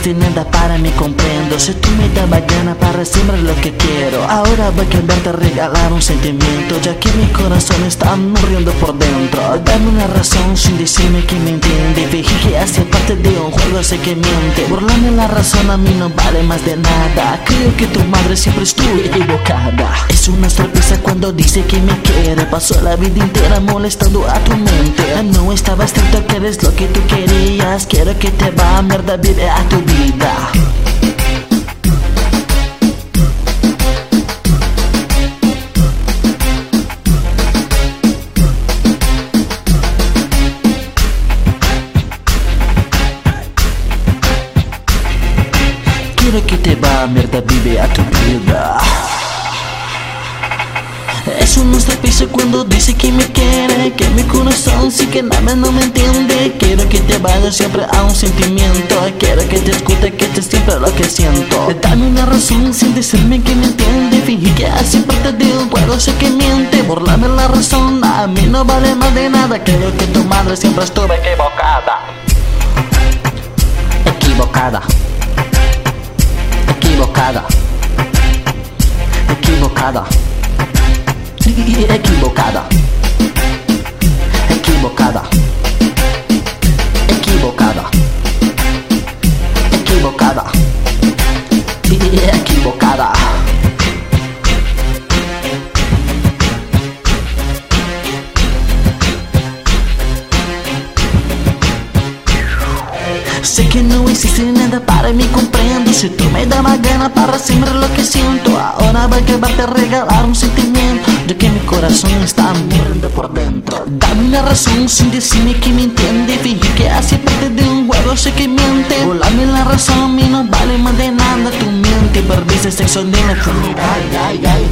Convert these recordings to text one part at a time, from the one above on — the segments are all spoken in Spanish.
hiciste nada para mí, comprendo. Si tú me dabas gana para siempre lo que quiero, ahora voy a cambiarte, regalar un sentimiento, ya que mi corazón está muriendo por dentro. Dame una razón sin decirme que me entiende. Fingí que hace parte de un juego, sé que miente. Burlarme la razón a mí no vale más de nada. Creo que tu madre siempre estuvo equivocada. Es una sorpresa cuando dice que me quiere. Pasó la vida entera molestando a tu mente. No estaba escrito que eres lo que tú querías. Quiero que te va a mierda, vive a tu vida. Quiero que te va a mierda, vive a tu vida. Es un piso cuando dice que me quiere, que mi corazón sí que nada no me entiende. Quiero que te vayas siempre a un sentimiento. Quiero que te escuche, que te siempre lo que siento. Dame una razón sin decirme que me entiende. Fingí que hace parte de un juego, sé que miente. Burlarme la razón a mí no vale más de nada. Creo que tu madre siempre estuvo equivocada. Equivocada. Equivocada. Equivocada. Equivocada. Equivocada. Equivocada. Equivocada. Equivocada. Sé que no hiciste nada para mí, comprendo. Si tú me dabas gana para siempre lo que siento, ahora voy a quedarte a regalar un sentimiento, ya que mi corazón está muriendo por dentro. Dame una razón sin decirme que me entiende. Fingí que hace parte de un juego, sé que miente. Burlarme la razón a mí no vale más de nada. Tu mente perdiste sexo de la fluidad. Ay, ay, ay.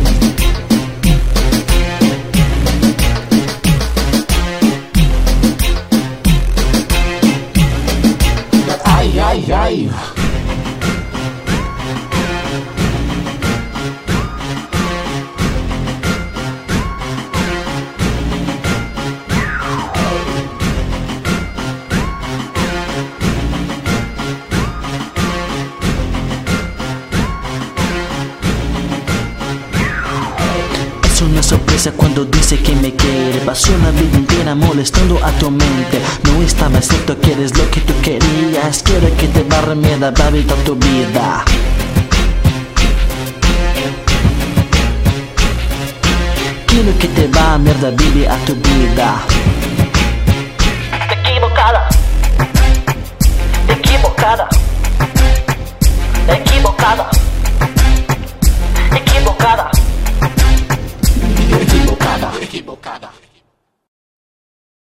Ay, ay. Es una sorpresa cuando dice que me quiere. Pasó la vida entera molestando a tu mente. No estaba cierto que eres lo que tú querías. Quiero que te barre mierda, va a evitar tu vida. Quiero que te va a mierda, vive a tu vida. Equivocada. Equivocada.